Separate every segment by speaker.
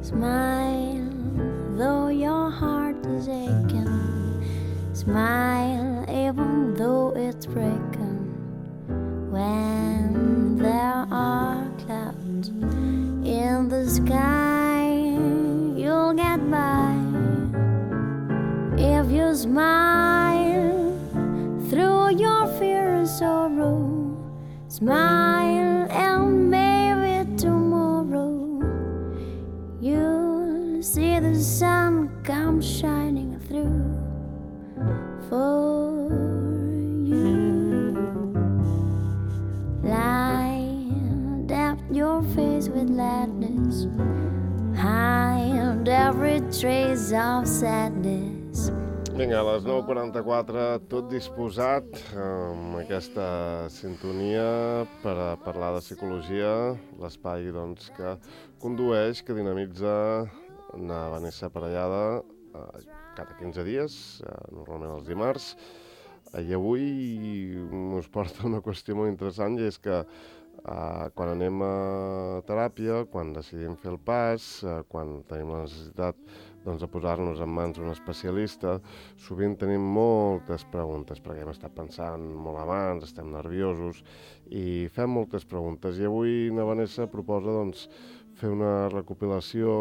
Speaker 1: Smile, though your heart is aching. Smile, even though it's breaking. When there are clouds in the sky, you'll get by. If you smile through your fear and sorrow, smile and maybe tomorrow you'll see the sun come shining through for you. Light up your face with gladness, hide every trace of sadness.
Speaker 2: Vinga, a les 9:44, tot disposat amb aquesta sintonia per a parlar de psicologia, l'espai doncs, que condueix, que dinamitza na Vanessa Parellada cada 15 dies, normalment els dimarts, i avui us porta una qüestió molt interessant, i és que quan anem a teràpia, quan decidim fer el pas, quan tenim la necessitat doncs, de posar-nos en mans d'un especialista, sovint tenim moltes preguntes, perquè hem estat pensant molt abans, estem nerviosos, i fem moltes preguntes. I avui na Vanessa proposa doncs, fer una recopilació,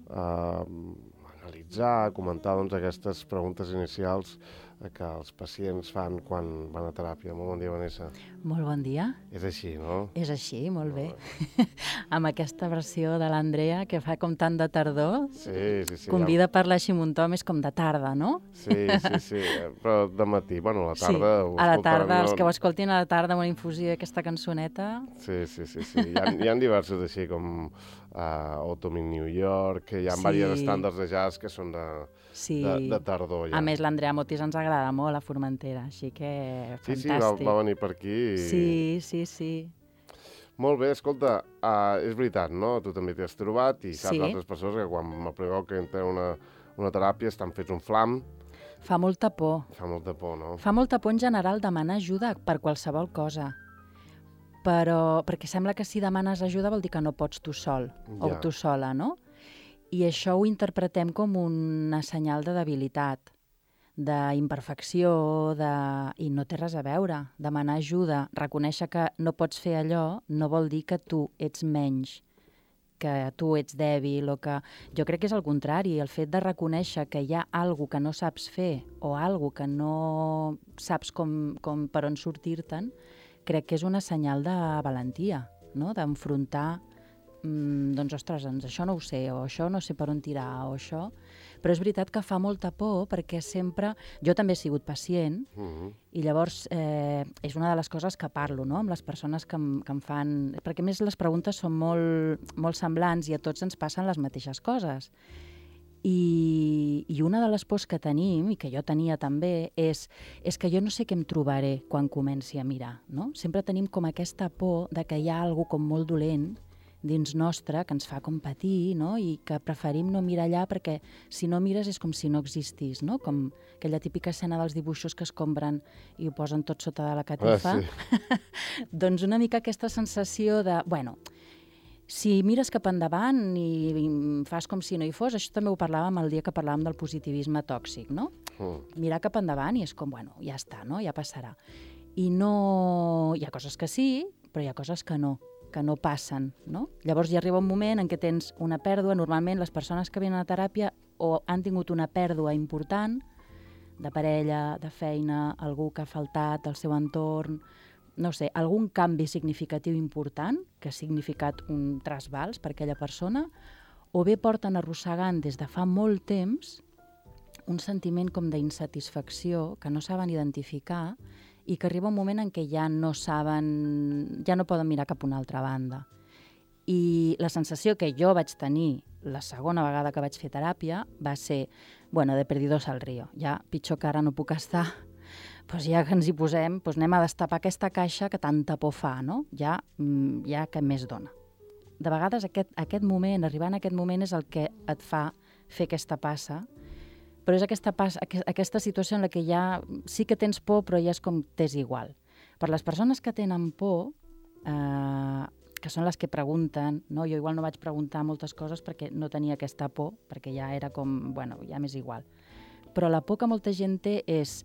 Speaker 2: analitzar, comentar doncs, aquestes preguntes inicials que els pacients fan quan van a teràpia. Molt bon dia, Vanessa.
Speaker 3: Molt bon dia.
Speaker 2: És així, no?
Speaker 3: És així, molt bé. Amb aquesta versió de l'Andrea, que fa com tant de tardor.
Speaker 2: Sí.
Speaker 3: Convida a parlar així un muntó, més com de tarda, no?
Speaker 2: Sí. Però de matí, bueno, a la tarda...
Speaker 3: Sí, a la tarda, els que ho escoltin a la tarda amb una infusió d'aquesta cançoneta...
Speaker 2: Sí. Hi ha diversos així, com Autumn in New York, hi ha diversos estàndards de jazz que són de tardor. Ja.
Speaker 3: A més, l'Andrea Motis ens agrada molt a Formentera, així que fantàstic.
Speaker 2: Sí, va venir per aquí.
Speaker 3: Sí.
Speaker 2: Molt bé, escolta, és veritat, no? Tu també t'hi has trobat i saps altres persones que quan m'apregeu que entren una teràpia estan fets un flam.
Speaker 3: Fa molta por.
Speaker 2: Fa molta por, no?
Speaker 3: Fa molta por en general demanar ajuda per qualsevol cosa. Però perquè sembla que si demanes ajuda vol dir que no pots tu sol o tu sola, no? I això ho interpretem com una senyal de debilitat, d'imperfecció, i no té res a veure. Demanar ajuda, reconèixer que no pots fer allò, no vol dir que tu ets menys, que tu ets dèbil, o que... Jo crec que és el contrari, el fet de reconèixer que hi ha alguna que no saps fer o alguna que no saps com per on sortir-te'n, crec que és una senyal de valentia, no? D'enfrontar, doncs, ostres, això no ho sé, o això no sé per on tirar, o això... Però és veritat que fa molta por, perquè sempre... Jo també he sigut pacient, i llavors és una de les coses que parlo, no?, amb les persones que em fan... Perquè, a més, les preguntes són molt semblants i a tots ens passen les mateixes coses. I una de les pors que tenim, i que jo tenia també, és que jo no sé què em trobaré quan comenci a mirar, no? Sempre tenim com aquesta por de que hi ha alguna com molt dolent dins nostre que ens fa com patir, no? I que preferim no mirar allà perquè si no mires és com si no existís, no? Com aquella típica escena dels dibuixos que es compren i ho posen tot sota de la catifa. Doncs una mica aquesta sensació de, bueno, si mires cap endavant i fas com si no hi fos, això també ho parlàvem el dia que parlàvem del positivisme tòxic, no? Mirar cap endavant i és com, bueno, ja està, no? Ja passarà. I no... Hi ha coses que sí, però hi ha coses que no passen, no? Llavors hi arriba un moment en què tens una pèrdua. Normalment les persones que venen a teràpia o han tingut una pèrdua important de parella, de feina, algú que ha faltat del seu entorn, no sé, algun canvi significatiu important que ha significat un trasbals per aquella persona, o bé porten arrossegant des de fa molt temps un sentiment com d'insatisfacció que no saben identificar i que arriba un moment en què ja no poden mirar cap a una altra banda. I la sensació que jo vaig tenir la segona vegada que vaig fer teràpia va ser, bueno, de perdidos al río, ja pitjor que ara no puc estar, doncs ja que ens hi posem, doncs anem a destapar aquesta caixa que tanta por fa, no? Ja que més dona. De vegades aquest moment, arribar en aquest moment és el que et fa fer aquesta passa, però és aquesta situació en la que ja sí que tens por, però ja és com t'és igual. Per les persones que tenen por, que són les que pregunten, no? Jo igual no vaig preguntar moltes coses perquè no tenia aquesta por, perquè ja era com, bueno, ja m'és igual. Però la por que molta gent té és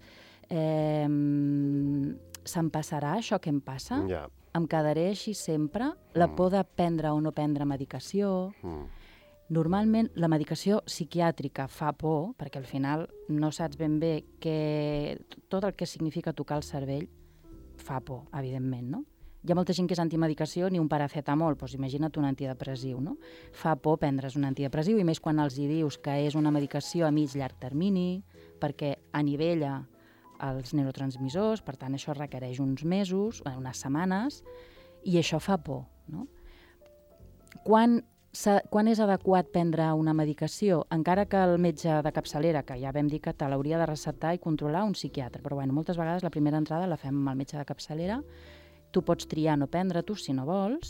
Speaker 3: se'm passarà això que em passa?
Speaker 2: Ja.
Speaker 3: Em quedaré així sempre? La por de prendre o no prendre medicació? Normalment la medicació psiquiàtrica fa por, perquè al final no saps ben bé que tot el que significa tocar el cervell fa por, evidentment, no? Hi ha molta gent que és antimedicació, ni un paracetamol, doncs imagina't un antidepressiu, no? Fa por prendre's un antidepressiu, i més quan els hi dius que és una medicació a mig-llarg termini, perquè anivella els neurotransmissors, per tant això requereix uns mesos, unes setmanes, i això fa por, no? Quan és adequat prendre una medicació? Encara que el metge de capçalera, que ja vam dir que te l'hauria de receptar i controlar un psiquiatre, però bueno, moltes vegades la primera entrada la fem amb el metge de capçalera, tu pots triar no prendre-t'ho si no vols,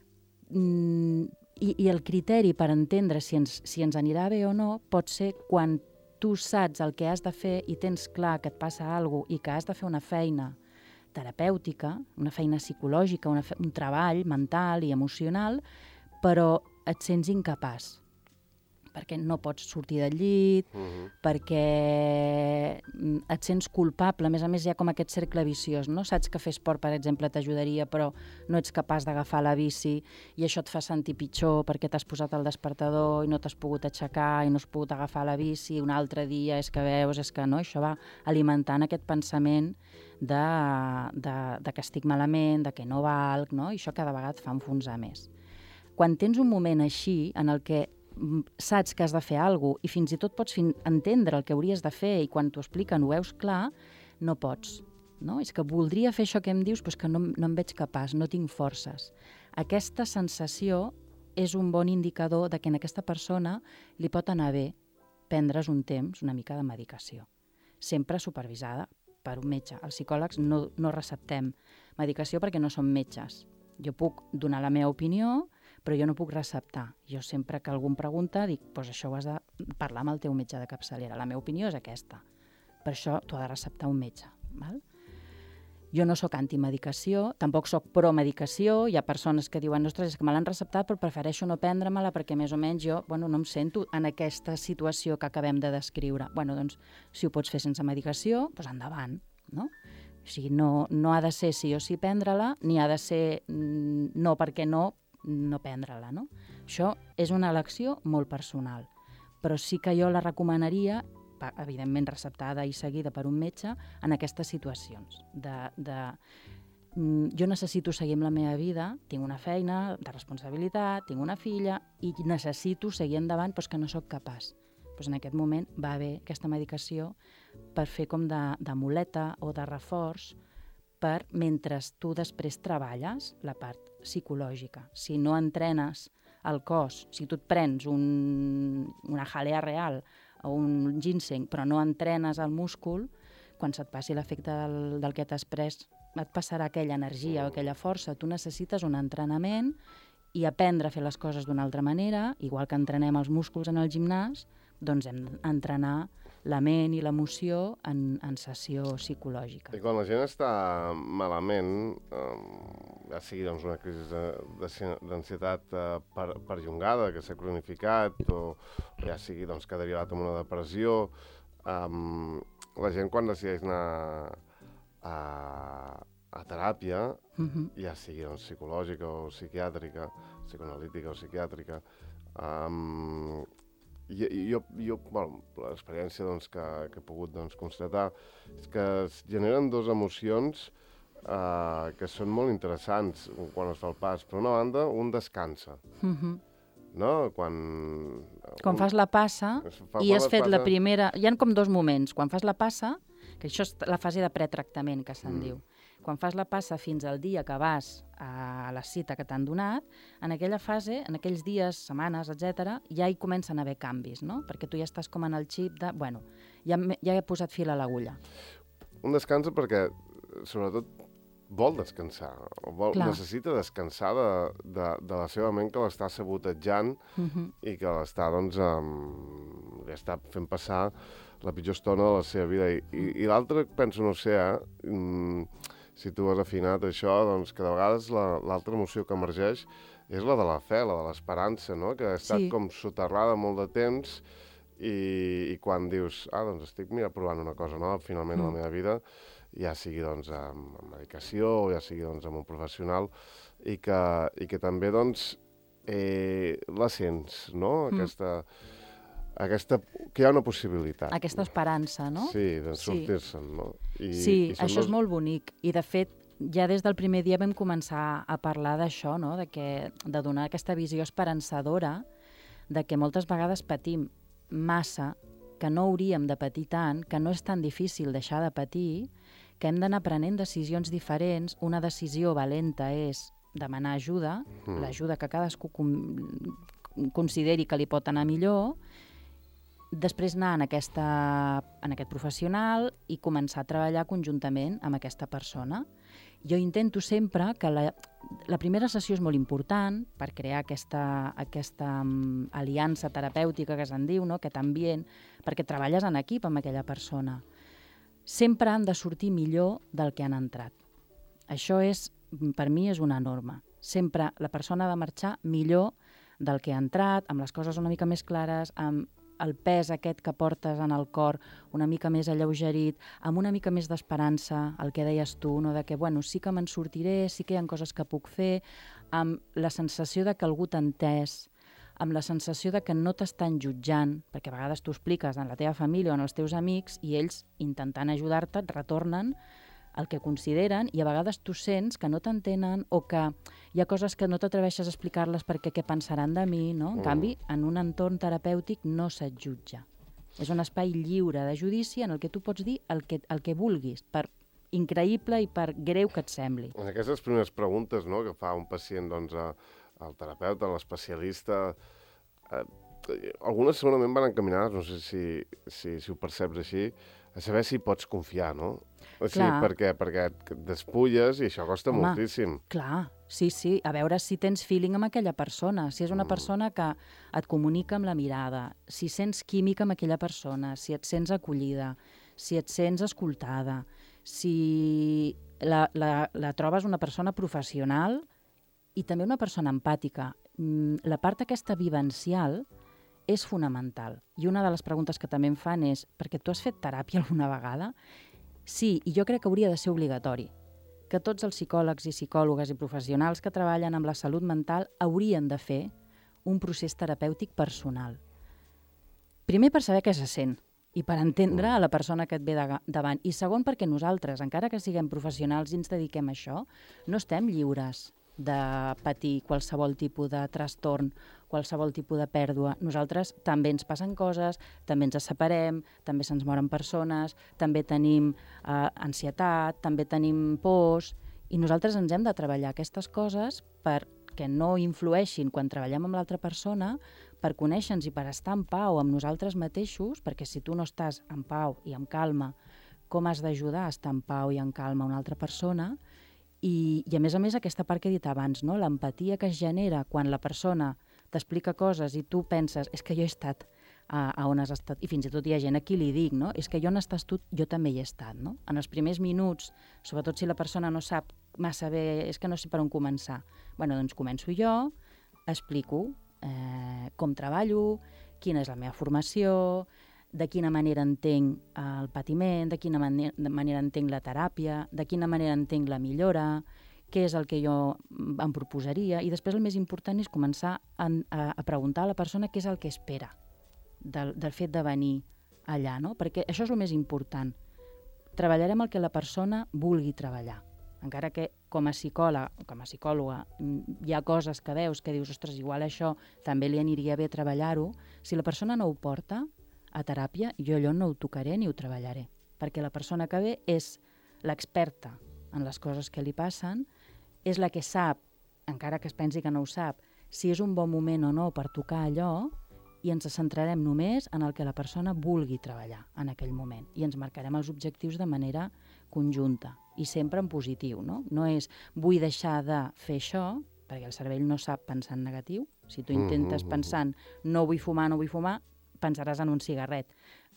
Speaker 3: i el criteri per entendre si ens anirà bé o no pot ser quan tu saps el que has de fer i tens clar que et passa alguna cosa i que has de fer una feina terapèutica, una feina psicològica, un treball mental i emocional, però et sents incapaç, perquè no pots sortir del llit, perquè et sents culpable. A més, hi ha com aquest cercle viciós, no? Saps que fer esport, per exemple, t'ajudaria, però no ets capaç d'agafar la bici i això et fa sentir pitjor perquè t'has posat el despertador i no t'has pogut aixecar i no has pogut agafar la bici, un altre dia és que veus, és que no, això va alimentant aquest pensament de que estic malament, de que no valc, no? I això cada vegada et fa enfonsar més. Quan tens un moment així en el que saps que has de fer alguna cosa i fins i tot pots entendre el que hauries de fer i quan t'ho expliquen ho veus clar, no pots. No? És que voldria fer això que em dius, però és que no em veig capaç, no tinc forces. Aquesta sensació és un bon indicador de que en aquesta persona li pot anar bé prendre's un temps, una mica de medicació. Sempre supervisada per un metge. Els psicòlegs no receptem medicació perquè no som metges. Jo puc donar la meva opinió, però jo no puc receptar. Jo sempre que algú em pregunta dic, doncs això ho has de parlar amb el teu metge de capçalera. La meva opinió és aquesta. Per això t'ho ha de receptar un metge. Val? Jo no sóc antimedicació, tampoc sóc promedicació. Hi ha persones que diuen, ostres, és que me l'han receptat però prefereixo no prendre-me-la perquè més o menys jo no em sento en aquesta situació que acabem de descriure. Doncs si ho pots fer sense medicació, doncs endavant, no? O sigui, no ha de ser sí o sí prendre-la, ni ha de ser no perquè no prendre-la, no? Això és una elecció molt personal, però sí que jo la recomanaria, evidentment receptada i seguida per un metge, en aquestes situacions. Jo necessito seguir amb la meva vida, tinc una feina de responsabilitat, tinc una filla i necessito seguir endavant, però és que no sóc capaç. Doncs en aquest moment va bé aquesta medicació per fer com de muleta o de reforç per mentre tu després treballes la part psicològica. Si no entrenes el cos, si tu et prens una jalea real o un ginseng, però no entrenes el múscul, quan se't passi l'efecte del que t'has pres, et passarà aquella energia o aquella força. Tu necessites un entrenament i aprendre a fer les coses d'una altra manera, igual que entrenem els músculs en el gimnàs, doncs hem d'entrenar la ment i l'emoció en sessió psicològica.
Speaker 2: I quan la gent està malament, ja sigui una crisi d'ansietat perllongada, que s'ha cronificat, o ja sigui que ha derivat en una depressió, la gent quan decideix anar a teràpia, ja sigui psicològica o psiquiàtrica, psicoanalítica o psiquiàtrica, l'experiència que he pogut constatar és que es generen dues emocions que són molt interessants quan es fa el pas. Per una banda, un descansa. No?
Speaker 3: Quan fas la passa i has fet la primera... Hi ha com dos moments. Quan fas la passa, que això és la fase de pretractament, que se'n diu. Quan fas la passa fins al dia que vas a la cita que t'han donat, en aquella fase, en aquells dies, setmanes, etc., ja hi comencen a haver canvis, no? Perquè tu ja estàs com en el xip de... Bueno, ja he posat fil a l'agulla.
Speaker 2: Un descansa perquè, sobretot, vol descansar. Necessita descansar de la seva ment que l'està sabotejant i que l'està, li està fent passar la pitjor estona de la seva vida. I l'altre, penso, no sé, si tu has afinat això, doncs que de vegades l'altra emoció que emergeix és la de la fe, la de l'esperança, no? Que ha estat com soterrada molt de temps i quan dius, doncs estic provant una cosa nova finalment a la meva vida, ja sigui doncs amb medicació o ja sigui doncs amb un professional, i que també doncs la sents, no? Aquesta, que hi ha una possibilitat.
Speaker 3: Aquesta esperança, no?
Speaker 2: Sí, de sortir-se'n, no?
Speaker 3: Sí, això és molt bonic. I, de fet, ja des del primer dia vam començar a parlar d'això, no? De donar aquesta visió esperançadora de que moltes vegades patim massa, que no hauríem de patir tant, que no és tan difícil deixar de patir, que hem d'anar prenent decisions diferents. Una decisió valenta és demanar ajuda, l'ajuda que cadascú consideri que li pot anar millor, després anar en aquest professional i començar a treballar conjuntament amb aquesta persona. Jo intento sempre que la primera sessió és molt important per crear aquesta aliança terapèutica que se'n diu, no? Aquest ambient, perquè treballes en equip amb aquella persona. Sempre han de sortir millor del que han entrat. Això per mi és una norma. Sempre la persona ha de marxar millor del que ha entrat, amb les coses una mica més clares, amb el pes aquest que portes en el cor una mica més alleugerit, amb una mica més d'esperança, el que deies tu, no? De que, bueno, sí que me'n sortiré, sí que hi ha coses que puc fer, amb la sensació de que algú t'ha entès, amb la sensació de que no t'estan jutjant, perquè a vegades tu expliques en la teva família o en els teus amics i ells, intentant ajudar-te, et retornen el que consideren, i a vegades tu sents que no t'entenen o que hi ha coses que no t'atreveixes a explicar-les perquè què pensaran de mi, no? En canvi, en un entorn terapèutic no se't jutja. És un espai lliure de judici en el que tu pots dir el que vulguis, per increïble i per greu que et sembli.
Speaker 2: En aquestes primeres preguntes, no?, que fa un pacient doncs, al terapeuta, a l'especialista, algunes segurament van encaminades, no sé si ho perceps així, a saber si pots confiar, no? O sigui, perquè et despulles i això costa moltíssim.
Speaker 3: Clar, sí, a veure si tens feeling amb aquella persona, si és una persona que et comunica amb la mirada, si sents química amb aquella persona, si et sents acollida, si et sents escoltada, si la trobes una persona professional i també una persona empàtica. La part aquesta vivencial és fonamental. I una de les preguntes que també em fan és, perquè tu has fet teràpia alguna vegada? Sí, i jo crec que hauria de ser obligatori, que tots els psicòlegs i psicòlogues i professionals que treballen amb la salut mental haurien de fer un procés terapèutic personal. Primer, per saber què se sent i per entendre a la persona que et ve davant. I segon, perquè nosaltres, encara que siguem professionals i ens dediquem a això, no estem lliures de patir qualsevol tipus de trastorn, qualsevol tipus de pèrdua. Nosaltres també ens passen coses, també ens separem, també se'ns moren persones, també tenim ansietat, també tenim pors, i nosaltres ens hem de treballar aquestes coses perquè no influeixin quan treballem amb l'altra persona, per conèixer-nos i per estar en pau amb nosaltres mateixos, perquè si tu no estàs en pau i en calma, com has d'ajudar a estar en pau i en calma una altra persona? I a més aquesta part que he dit abans, no? L'empatia que es genera quan la persona t'explica coses i tu penses, és que jo he estat a on has estat, i fins i tot hi ha gent a qui li dic, no? És que jo on estàs tu, jo també hi he estat, no? En els primers minuts, sobretot si la persona no sap massa bé, és que no sé per on començar. Bueno, doncs començo jo, explico com treballo, quina és la meva formació, de quina manera entenc el patiment, de quina manera entenc la teràpia, de quina manera entenc la millora, què és el que jo em proposaria, i després el més important és començar a preguntar a la persona què és el que espera del fet de venir allà, no? Perquè això és el més important. Treballarem el que la persona vulgui treballar. Encara que com a psicòloga hi ha coses que veus que dius, ostres, igual això també li aniria bé treballar-ho, si la persona no ho porta a teràpia, jo allò no ho tocaré ni ho treballaré, perquè la persona que ve és l'experta en les coses que li passen, és la que sap, encara que es pensi que no ho sap, si és un bon moment o no per tocar allò, i ens centrarem només en el que la persona vulgui treballar en aquell moment, i ens marcarem els objectius de manera conjunta, i sempre en positiu, no? No és vull deixar de fer això, perquè el cervell no sap pensar en negatiu. Si tu intentes pensant no vull fumar, pensaràs en un cigarret.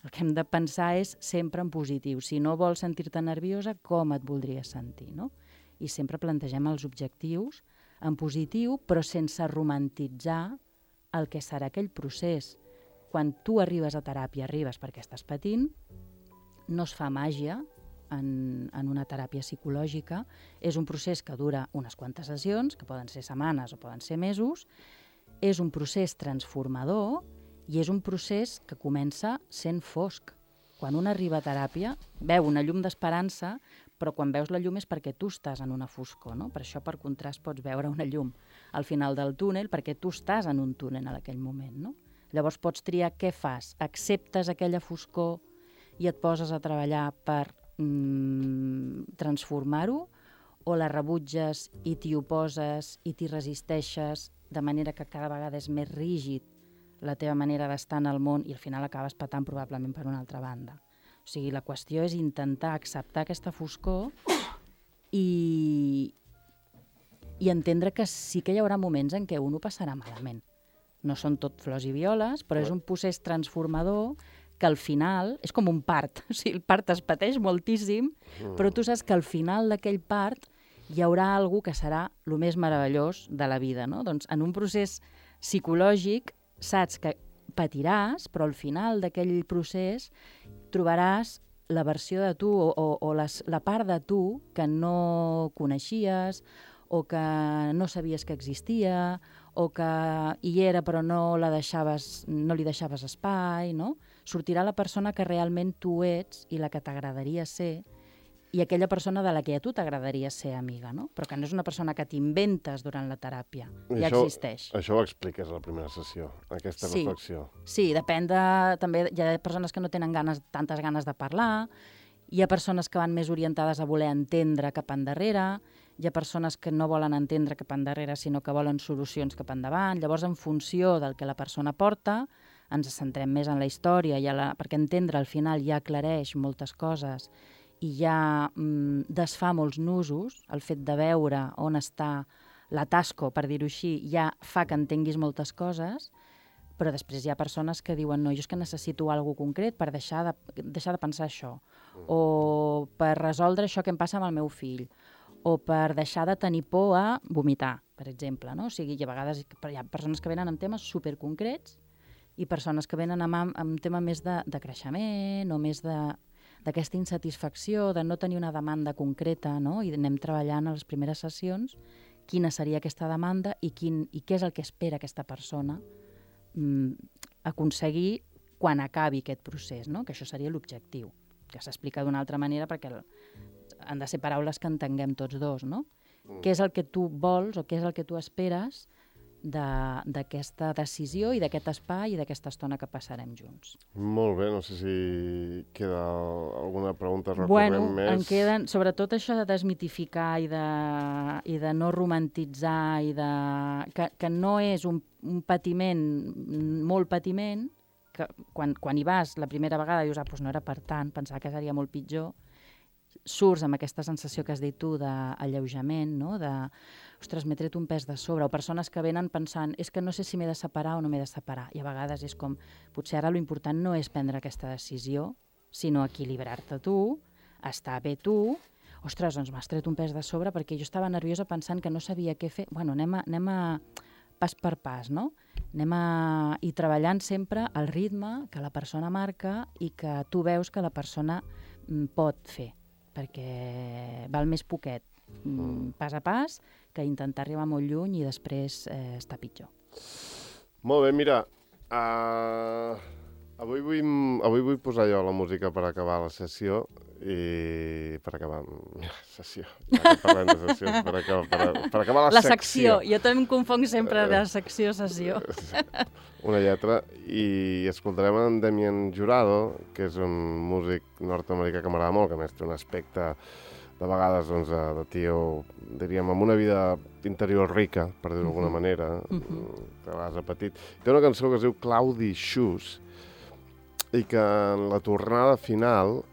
Speaker 3: El que hem de pensar és sempre en positiu. Si no vols sentir-te nerviosa, com et voldries sentir, no? I sempre plantegem els objectius en positiu, però sense romantitzar el que serà aquell procés. Quan tu arribes a teràpia, arribes perquè estàs patint, no es fa màgia en una teràpia psicològica, és un procés que dura unes quantes sessions, que poden ser setmanes o poden ser mesos, és un procés transformador i és un procés que comença sent fosc. Quan un arriba a teràpia, veu una llum d'esperança, però quan veus la llum és perquè tu estàs en una foscor, no? Per això, per contrast, pots veure una llum al final del túnel, perquè tu estàs en un túnel en aquell moment, no? Llavors pots triar què fas. Acceptes aquella foscor i et poses a treballar per transformar-ho, o la rebutges i t'hi oposes i t'hi resisteixes de manera que cada vegada és més rígid la teva manera d'estar en el món i al final acabes patant probablement per una altra banda. O sigui, la qüestió és intentar acceptar aquesta foscor i entendre que sí que hi haurà moments en què un ho passarà malament. No són tot flors i violes, però és un procés transformador que al final és com un part. O sigui, el part es pateix moltíssim, però tu saps que al final d'aquell part hi haurà alguna que serà el més meravellós de la vida, no? Doncs en un procés psicològic saps que patiràs, però al final d'aquell procés trobaràs la versió de tu o la part de tu que no coneixies o que no sabies que existia o que hi era però no li deixaves espai, no? Sortirà la persona que realment tu ets i la que t'agradaria ser i aquella persona de la que a tu t'agradaria ser amiga, no? Però que no és una persona que t'inventes durant la teràpia, ja existeix.
Speaker 2: Això ho expliques a la primera sessió, aquesta reflexió.
Speaker 3: Sí, depèn de... També hi ha persones que no tenen tantes ganes de parlar, hi ha persones que van més orientades a voler entendre cap endarrere, hi ha persones que no volen entendre cap endarrere, sinó que volen solucions cap endavant. Llavors, en funció del que la persona porta, ens centrem més en la història, perquè entendre al final ja aclareix moltes coses i ja desfà molts nusos. El fet de veure on està l'atasco, per dir-ho així, ja fa que entenguis moltes coses, però després hi ha persones que diuen no, jo és que necessito alguna cosa concret per deixar de pensar això, o per resoldre això que em passa amb el meu fill, o per deixar de tenir por a vomitar, per exemple, no? O sigui, a vegades hi ha persones que venen amb temes superconcrets i persones que venen amb un tema més de creixement o més d'aquesta insatisfacció, de no tenir una demanda concreta, no? I anem treballant a les primeres sessions quina seria aquesta demanda i què és el que espera aquesta persona aconseguir quan acabi aquest procés, no? Que això seria l'objectiu, que s'explica d'una altra manera perquè han de ser paraules que entenguem tots dos, no? Què és el que tu vols o què és el que tu esperes d'aquesta decisió i d'aquest espai i d'aquesta estona que passarem junts.
Speaker 2: Molt bé, no sé si queda alguna pregunta recurrent més.
Speaker 3: Bueno, en queden, sobretot això de desmitificar i de no romantitzar i que no és un patiment, molt patiment, que quan hi vas la primera vegada dius, doncs no era per tant, pensava que seria molt pitjor, surts amb aquesta sensació que has dit tu d'alleujament, no? Ostres, m'he tret un pes de sobre, o persones que venen pensant és que no sé si m'he de separar o no m'he de separar, i a vegades és com, potser ara l'important no és prendre aquesta decisió, sinó equilibrar-te tu, estar bé tu, ostres, doncs m'has tret un pes de sobre perquè jo estava nerviosa pensant que no sabia què fer, bueno, anem a pas per pas, no? I treballant sempre al ritme que la persona marca i que tu veus que la persona pot fer, perquè val més poquet, pas a pas, que intentar arribar molt lluny i després estar pitjor.
Speaker 2: Molt bé, mira, avui vull posar jo la música per acabar la sessió i per acabar la sessió, ja que parlem de sessions, per acabar la secció.
Speaker 3: Jo també em confonc sempre de secció a sessió.
Speaker 2: Una lletra, i escoltarem en Damien Jurado, que és un músic nord-americà que m'agrada molt, que a més té un aspecte de vegades de tio, diríem, amb una vida interior rica, per dir-ho d'alguna manera, que a vegades ha patit. Té una cançó que es diu Cloudy Shoes, i que en la tornada final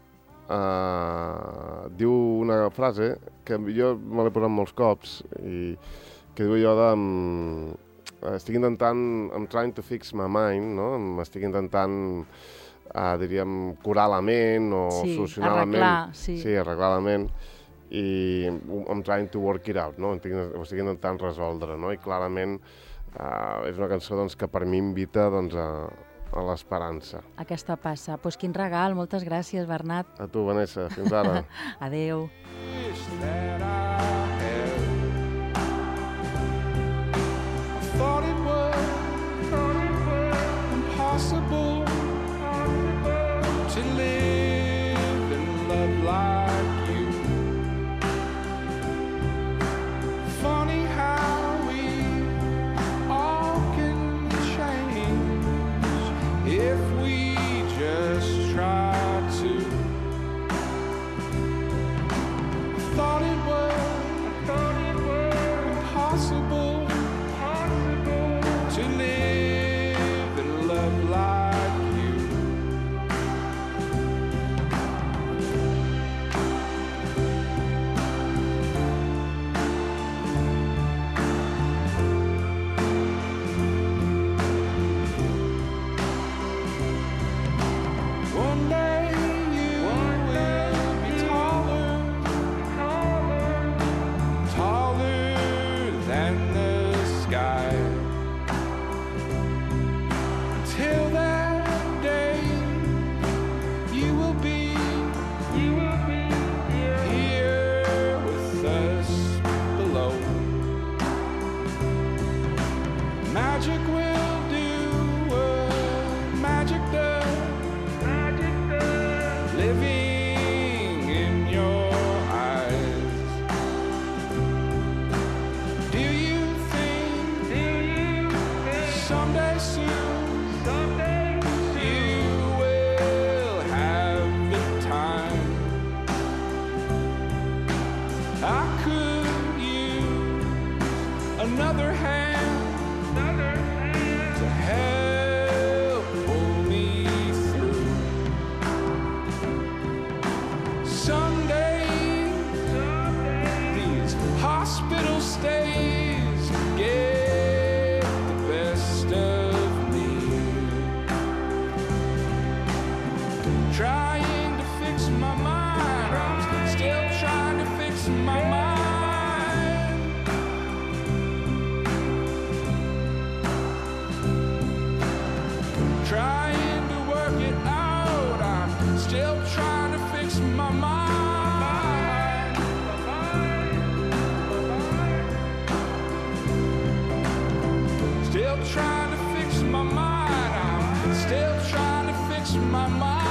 Speaker 2: diu una frase que jo me l'he posat molts cops, i que diu allò de... estic intentant, I'm trying to fix my mind, no? Estic intentant diríem, curar la ment o solucionar la ment.
Speaker 3: Sí,
Speaker 2: arreglar la ment. I I'm trying to work it out, no? O sigui, intentant resoldre, no? I clarament és una cançó doncs, que per mi invita doncs, a l'esperança.
Speaker 3: Aquesta passa. Doncs quin regal, moltes gràcies, Bernat.
Speaker 2: A tu, Vanessa, fins ara.
Speaker 3: Adéu.
Speaker 4: Thought it was impossible to live and love like you. Funny how we all can change if we just try to. Thought it was impossible to live and love like you. One day you will be taller than the sky. Till that day, you will be here with us below. Magic will do what magic does. Living in your eyes. Do you think someday soon you will have the time? I could use another hand to help pull me through. Someday these hospital stays get the best of me. Trying to fix my mind, I'm still trying to fix my mind. Trying to work it out, I'm still trying to fix my mind. Still trying to fix my mind, I'm still trying to fix my mind.